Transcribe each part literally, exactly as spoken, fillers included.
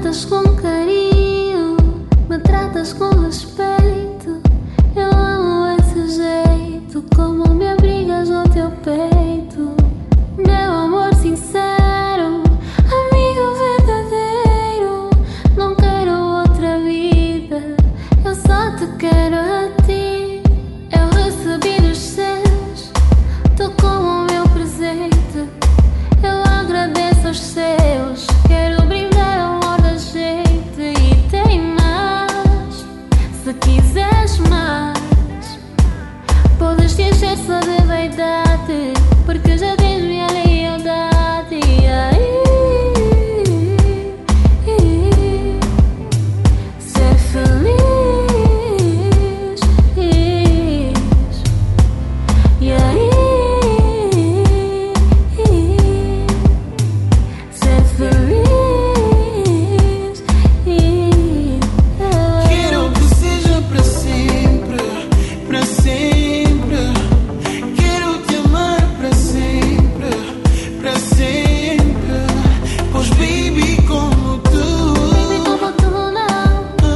tratas com carinho, me tratas com respeito. Eu amo esse jeito, como me abrigas no teu peito. Meu amor sincero, amigo verdadeiro. Não quero outra vida, eu só te quero a ti. Eu recebi dos céus, tu como o meu presente. Eu agradeço aos seus, quero brindar ao amor da gente. E tem mais, se quiseres mais, podes te encher só de vaidade, porque já tens minha lealdade. Aí, ser feliz. E aí, ser feliz. Quero que seja para sempre, para sempre. Quero te amar para sempre, para sempre. Pois baby como tu, Baby, como tu não,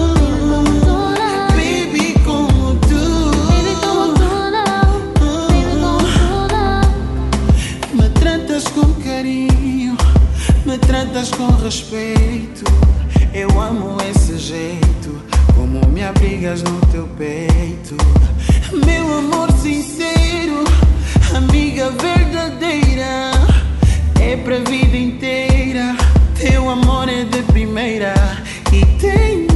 baby como tu, baby, como tu não, baby, como tu não. me tratas com carinho, me tratas com respeito. Eu amo esse jeito, como me abrigas no teu peito. Meu amor sincero, amiga verdadeira, é pra vida inteira. Teu amor é de primeira e tem